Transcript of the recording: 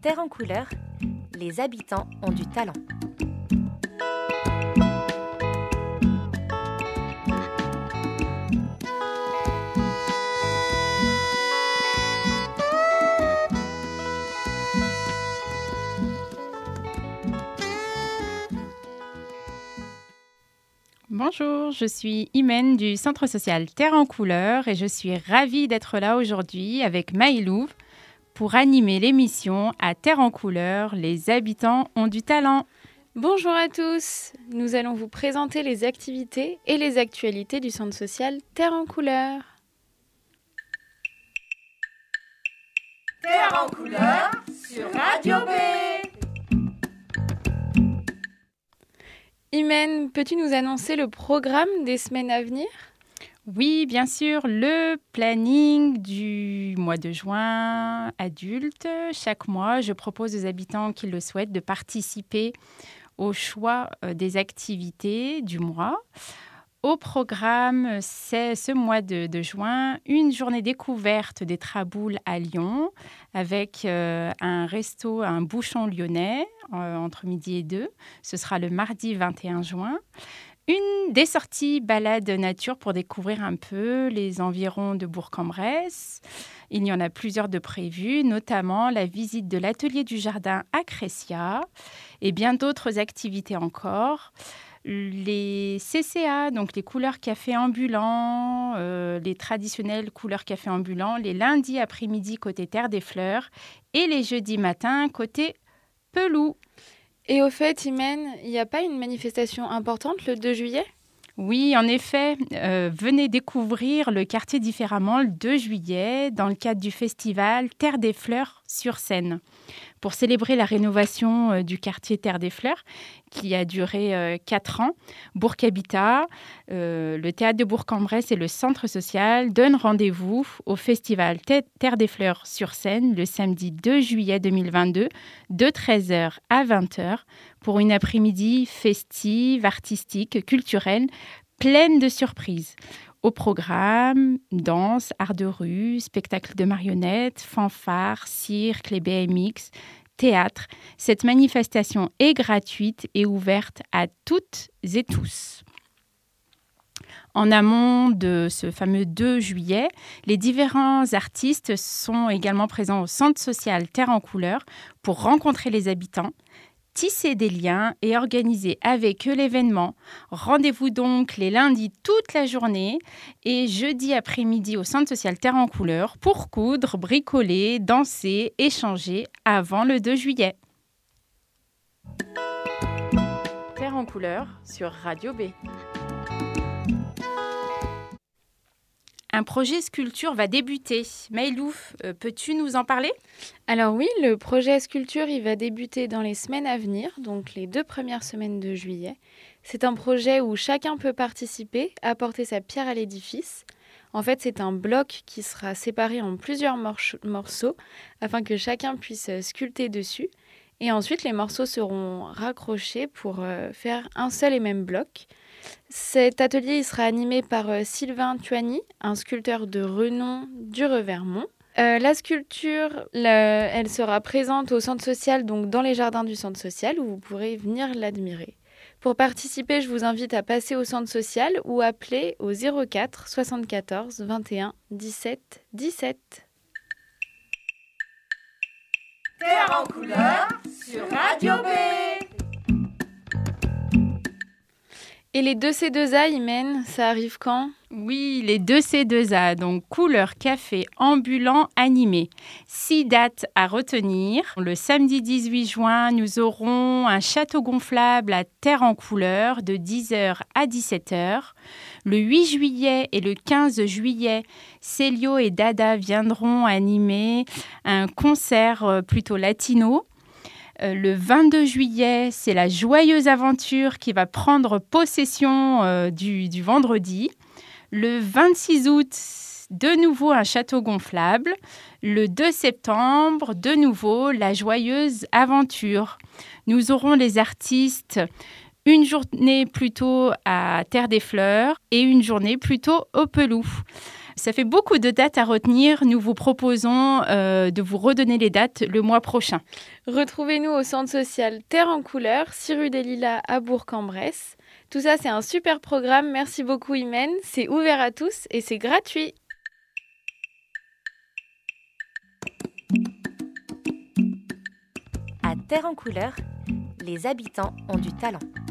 Terre en couleur, les habitants ont du talent. Bonjour, je suis Imen du Centre social Terre en couleur et je suis ravie d'être là aujourd'hui avec Maïlou pour animer l'émission À Terre en couleur, les habitants ont du talent. Bonjour à tous, nous allons vous présenter les activités et les actualités du Centre social Terre en couleur. Terre en couleur sur Radio B. Imen, peux-tu nous annoncer le programme des semaines à venir ? Oui, bien sûr, le planning du mois de juin adulte. Chaque mois, je propose aux habitants qui le souhaitent de participer au choix des activités du mois. Au programme, c'est ce mois de juin, une journée découverte des Traboules à Lyon avec un resto, un bouchon lyonnais entre midi et 2. Ce sera le mardi 21 juin. Des sorties balades nature pour découvrir un peu les environs de Bourg-en-Bresse. Il y en a plusieurs de prévues, notamment la visite de l'atelier du jardin à Crescia et bien d'autres activités encore. Les CCA, donc les couleurs café ambulants, les traditionnels couleurs café ambulants, les lundis après-midi côté Terre des Fleurs et les jeudis matins côté Pelou. Et au fait, Imen, il n'y a pas une manifestation importante le 2 juillet ? Oui, en effet, venez découvrir le quartier différemment le 2 juillet dans le cadre du festival Terre des Fleurs sur Seine. Pour célébrer la rénovation du quartier Terre des Fleurs, qui a duré 4 ans, Bourg Habitat, le théâtre de Bourg-en-Bresse et le centre social donnent rendez-vous au festival Terre des Fleurs sur Seine le samedi 2 juillet 2022 de 13h à 20h pour une après-midi festive, artistique, culturelle, pleine de surprises. Au programme, danse, art de rue, spectacle de marionnettes, fanfares, cirque, les BMX, théâtre. Cette manifestation est gratuite et ouverte à toutes et tous. En amont de ce fameux 2 juillet, les différents artistes sont également présents au Centre social Terre en couleur pour rencontrer les habitants, tisser des liens et organiser avec eux l'événement. Rendez-vous donc les lundis toute la journée et jeudi après-midi au Centre social Terre en couleur pour coudre, bricoler, danser, échanger avant le 2 juillet. Terre en couleur sur Radio B. Un projet sculpture va débuter. Maïlou, peux-tu nous en parler ? Alors oui, le projet sculpture, il va débuter dans les semaines à venir, donc les 2 premières semaines de juillet. C'est un projet où chacun peut participer, apporter sa pierre à l'édifice. En fait, c'est un bloc qui sera séparé en plusieurs morceaux afin que chacun puisse sculpter dessus. Et ensuite, les morceaux seront raccrochés pour faire un seul et même bloc. Cet atelier il sera animé par Sylvain Tuani, un sculpteur de renom du Revermont. La sculpture, elle sera présente au centre social, donc dans les jardins du centre social, où vous pourrez venir l'admirer. Pour participer, je vous invite à passer au centre social ou appeler au 04 74 21 17 17. Terre en couleur sur Radio B. Et les 2C2A, Imen, ça arrive quand ? Oui, les 2C2A, donc couleur café ambulant animé. 6 dates à retenir. Le samedi 18 juin, nous aurons un château gonflable à Terre en couleur de 10h à 17h. Le 8 juillet et le 15 juillet, Célio et Dada viendront animer un concert plutôt latino. Le 22 juillet, c'est la joyeuse aventure qui va prendre possession du vendredi. Le 26 août, de nouveau un château gonflable. Le 2 septembre, de nouveau la joyeuse aventure. Nous aurons les artistes une journée plutôt à Terre des Fleurs et une journée plutôt au Pelou. Ça fait beaucoup de dates à retenir. Nous vous proposons de vous redonner les dates le mois prochain. Retrouvez-nous au centre social Terre en couleur, 6 rue des Lilas à Bourg-en-Bresse. Tout ça, c'est un super programme. Merci beaucoup, Imen. C'est ouvert à tous et c'est gratuit. À Terre en couleur, les habitants ont du talent.